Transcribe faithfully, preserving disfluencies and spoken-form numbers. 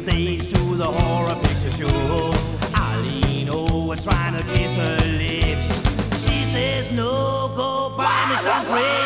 stage to the horror picture show. I lean over trying to get